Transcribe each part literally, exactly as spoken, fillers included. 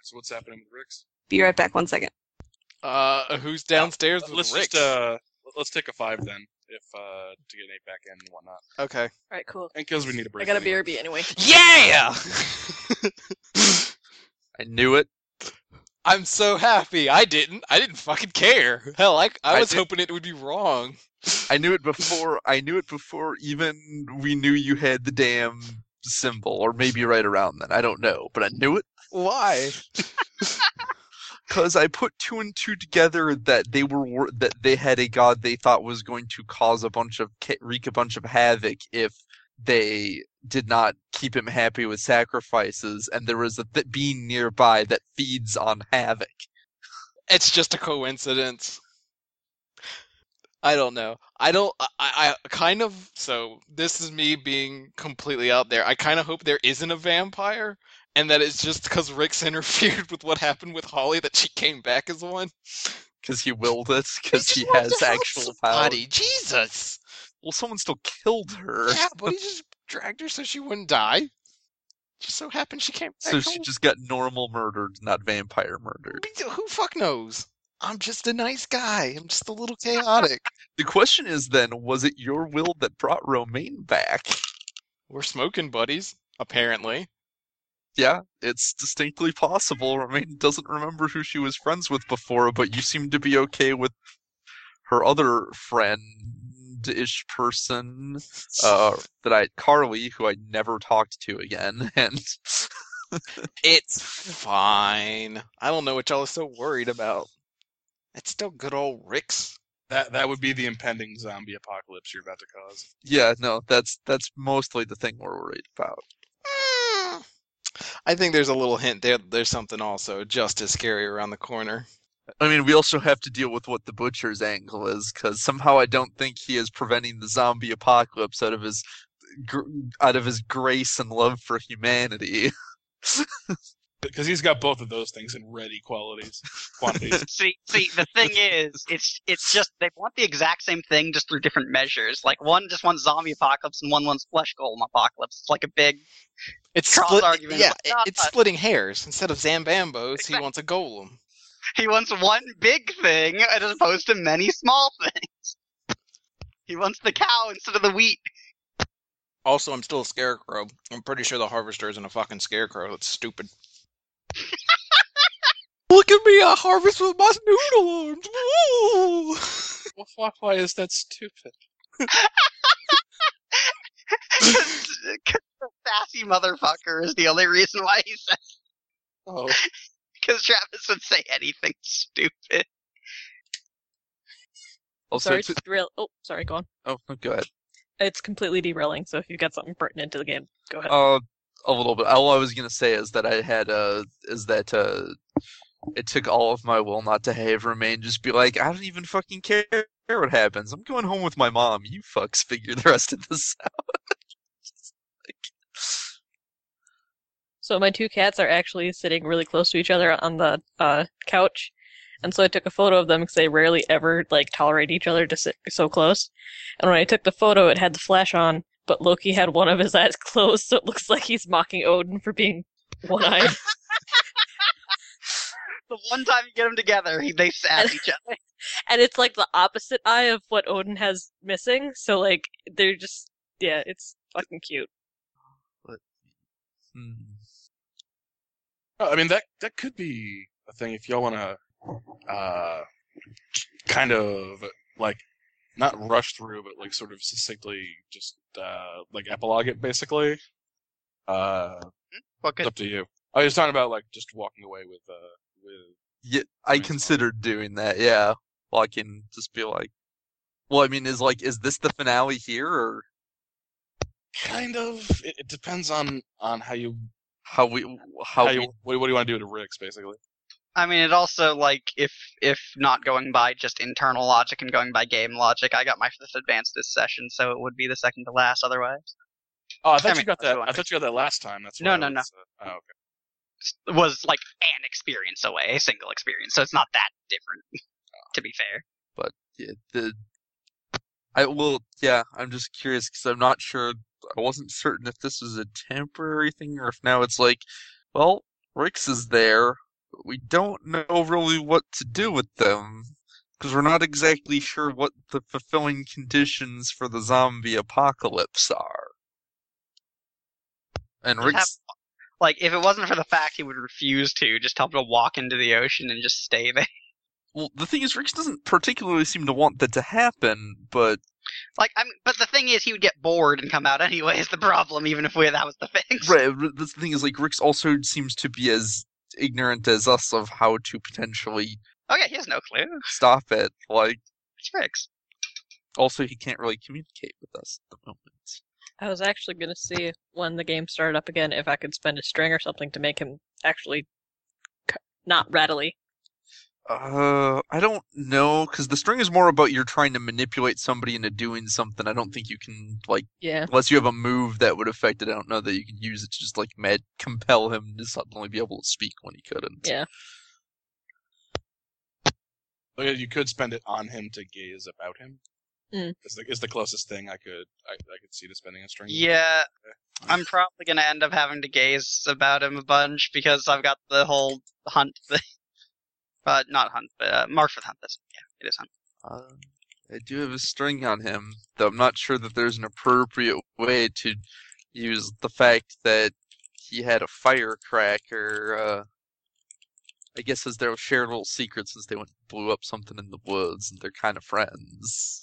So what's happening with Rix? Be right back. One second. Uh, who's downstairs Uh, with let's Rix? just uh, let's take a five then, if uh, to get Nate back in and whatnot, Okay. All right, cool. and because we need a break. I got a anyway. B R B anyway. Yeah! I knew it. I'm so happy. I didn't. I didn't fucking care. Hell, I, I I was did- hoping it would be wrong. I knew it before. I knew it before even we knew you had the damn symbol, or maybe right around then. I don't know, but I knew it Why? because I put two and two together that they were wor- that they had a god they thought was going to cause a bunch of ca- wreak a bunch of havoc if they did not keep him happy with sacrifices, and there was a th- being nearby that feeds on havoc. It's just a coincidence. I don't know. I don't. I, I I kind of. So this is me being completely out there. I kind of hope there isn't a vampire, and that it's just because Rick's interfered with what happened with Holly that she came back as one. Because he willed it, because he just wanted has to help actual power. somebody. Jesus. Well, someone still killed her. Yeah, but he just dragged her so she wouldn't die. Just so happened she came back So she home. just got normal murdered, not vampire murdered. Who fuck knows? I'm just a nice guy. I'm just a little chaotic. The question is then, was it your will that brought Romaine back? We're smoking buddies, apparently. Yeah, it's distinctly possible. Romaine doesn't remember who she was friends with before, but you seem to be okay with her other friend-ish person, uh, that I, Carly, who I never talked to again, and It's fine. I don't know what y'all are so worried about. It's still good old Rick's. That that would be the impending zombie apocalypse you're about to cause. yeah, no, that's that's mostly the thing we're worried about. Mm. I think there's a little hint there. There's something also just as scary around the corner. I mean, we also have to deal with what the Butcher's angle is, because somehow I don't think he is preventing the zombie apocalypse out of his gr- out of his grace and love for humanity. Because he's got both of those things in ready qualities, quantities. See, see, the thing is, it's it's just they want the exact same thing, just through different measures. Like one just wants zombie apocalypse, and one wants flesh golem apocalypse. It's like a big It's cross split, argument. yeah, Like, it- "Ah, it's splitting hairs. Instead of Zambambos, he Exactly. wants a golem. He wants one big thing as opposed to many small things. He wants the cow instead of the wheat. Also, I'm still a scarecrow. I'm pretty sure the harvester isn't a fucking scarecrow. That's stupid. Look at me! I harvest with my noodle arms. Woo! Well, why, why is that stupid? Because the sassy motherfucker is the only reason why he says. Oh, Because Travis would say anything stupid. Also, sorry, to- to derail. Oh, sorry, go on. oh, go ahead. It's completely derailing, so if you've got something pertinent to the game, go ahead. Uh, a little bit. All I was gonna say is that I had uh, is that uh, it took all of my will not to have Romaine just be like, I don't even fucking care what happens. I'm going home with my mom. You fucks figure the rest of this out. Just like- So my two cats are actually sitting really close to each other on the uh, couch, and so I took a photo of them because they rarely ever like tolerate each other to sit so close. And when I took the photo, it had the flash on, but Loki had one of his eyes closed, so it looks like he's mocking Odin for being one-eyed. The one time you get them together, he, they sass each other. And it's like the opposite eye of what Odin has missing, so like they're just yeah, it's fucking cute. Hmm. I mean that that could be a thing if y'all want to, uh, kind of like not rush through, but like sort of succinctly just uh like epilogue it basically. Uh, Well, it's good. up to you. I was talking about like just walking away with uh with Yeah, I Romane's mom. considered doing that. Yeah, well, I can just be like, well, I mean, is like, is this the finale here, or kind of. It, it depends on on how you how we how, how we, you what, what do you want to do to Rix basically. I mean, it also, like, if if not going by just internal logic and going by game logic, I got my fifth advance this session, so it would be the second to last otherwise. Oh, I thought I you mean, got that's that. what I I thought you got that last time. That's No, why I no, no. was, uh, oh, okay. It was, like, an experience away, a single experience, so it's not that different, to be fair. but yeah, the I will, yeah, I'm just curious because I'm not sure. I wasn't certain if this was a temporary thing or if now it's like, well, Rix is there. we don't know really what to do with them. Because we're not exactly sure what the fulfilling conditions for the zombie apocalypse are. And Just Rick's... Like, if it wasn't for the fact he would refuse to, just tell him to walk into the ocean and just stay there. Well, the thing is, Rick doesn't particularly seem to want that to happen, but... Like, I mean, but the thing is, he would get bored and come out anyway, is the problem, even if we that was the fix. Right, the thing is, like, Rick also seems to be as ignorant as us of how to potentially... Oh yeah, he has no clue. Stop it. Like, It's Rick's. also, he can't really communicate with us at the moment. I was actually going to see when the game started up again if I could spend a string or something to make him actually c- not rattly. Uh, I don't know, because the string is more about you're trying to manipulate somebody into doing something. I don't think you can, like, Yeah. unless you have a move that would affect it, I don't know that you can use it to just, like, mad compel him to suddenly be able to speak when he couldn't. Yeah. But yeah, you could spend it on him to gaze about him. Mm. Is the, is the closest thing I could I, I could see to spending a string. Yeah, I'm probably gonna end up having to gaze about him a bunch because I've got the whole hunt thing. Uh, not hunt, but uh, mark for the hunt. That's yeah, it is hunt. Uh, I do have a string on him, though I'm not sure that there's an appropriate way to use the fact that he had a firecracker. Uh, I guess as their shared little secret since they went and blew up something in the woods and they're kind of friends.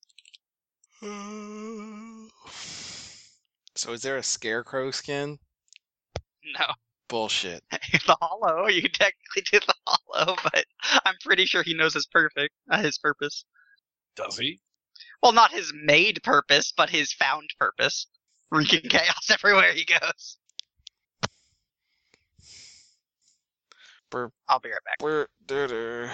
So is there a scarecrow skin? No, Bullshit. the hollow. You technically did the hollow, but I'm pretty sure he knows his perfect, uh, his purpose. Does he? Well, not his made purpose, but his found purpose. Wreaking chaos everywhere he goes. Burp. I'll be right back. We're doo-doo.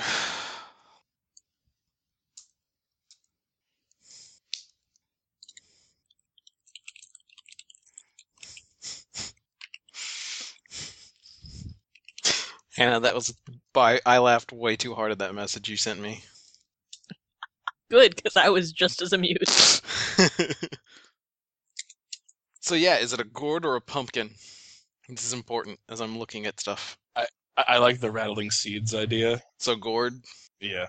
Hannah, that was by I laughed way too hard at that message you sent me. Good, because I was just as amused. So yeah, is it a gourd or a pumpkin? This is important as I'm looking at stuff. I, I like the rattling seeds idea. So gourd. Yeah.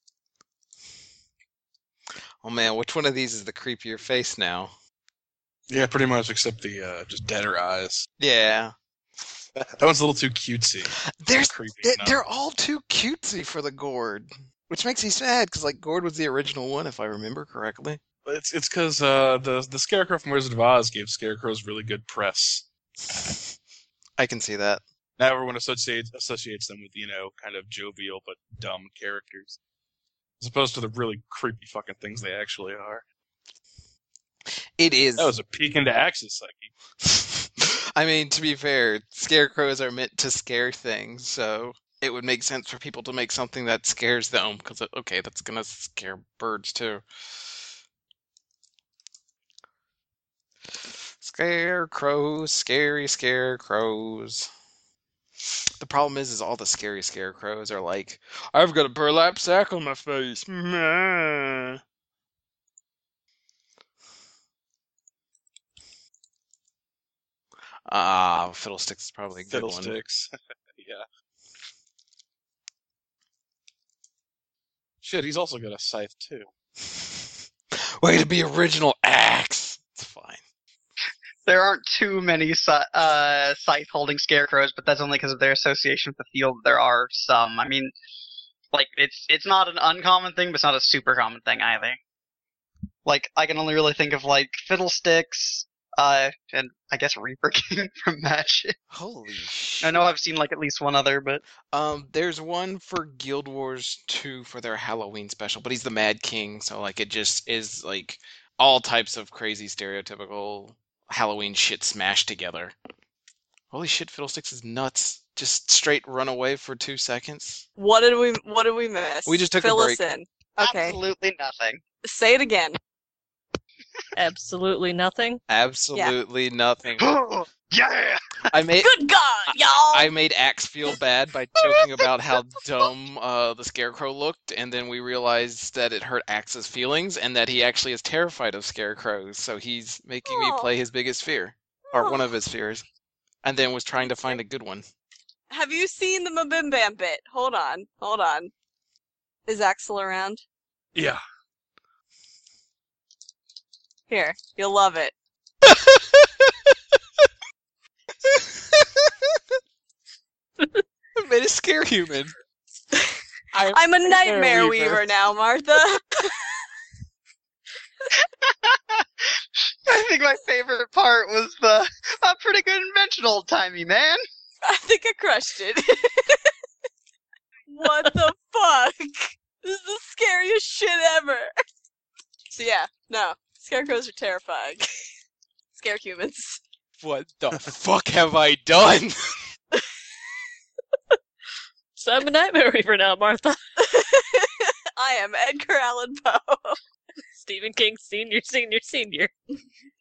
Oh man, which one of these is the creepier face now? Yeah, pretty much, except the uh, just deader eyes. Yeah. That one's a little too cutesy. There's Creepy they, enough. they're all too cutesy for the gourd, which makes me sad because like gourd was the original one if I remember correctly. But It's it's because uh, the the Scarecrow from Wizard of Oz gave scarecrows really good press. I can see that. Now everyone associates associates them with, you know, kind of jovial but dumb characters, as opposed to the really creepy fucking things they actually are. It is. That was a peek into Axe's psyche. I mean, to be fair, scarecrows are meant to scare things, so it would make sense for people to make something that scares them, because, okay, that's gonna scare birds too. Scarecrows, scary scarecrows. The problem is, is all the scary scarecrows are like, I've got a burlap sack on my face. Meh. Ah, Fiddlesticks is probably a good one. Fiddlesticks. Yeah. Shit, he's also got a scythe too. Way to be original, Axe. It's fine. There aren't too many si- uh, scythe-holding scarecrows, but that's only because of their association with the field. There are some. I mean, like, it's it's not an uncommon thing, but it's not a super common thing either. Like, I can only really think of, like, Fiddlesticks, uh, and I guess Reaper King from Magic. Holy shit. I know I've seen, like, at least one other, but... Um, there's one for Guild Wars two for their Halloween special, but he's the Mad King, so, like, it just is, like, all types of crazy stereotypical Halloween shit smashed together. Holy shit, Fiddlesticks is nuts. Just straight run away for two seconds. What did we What did we miss? We just took a Fill break. us in. Okay, Absolutely nothing. say it again. Absolutely nothing. Absolutely nothing. Yeah! I made Good God, y'all! I made Axe feel bad by joking about how dumb uh, the Scarecrow looked, and then we realized that it hurt Axe's feelings, and that he actually is terrified of scarecrows, so he's making me Aw. play his biggest fear, or one Aw. of his fears, and then was trying to find a good one. have you seen the Mabim Bam bit? Hold on, hold on. Is Axel around? Yeah. Here, you'll love it. I made a scare human. I'm, I'm a nightmare Weaver. weaver now, Martha. I think my favorite part was the a pretty good invention, old timey man. I think I crushed it. What the fuck? This is the scariest shit ever. So yeah, no. Scarecrows are terrifying. Scare humans. What the fuck have I done? So I'm a Nightmare Weaver now, Martha. I am Edgar Allan Poe. Stephen King, senior, senior, senior.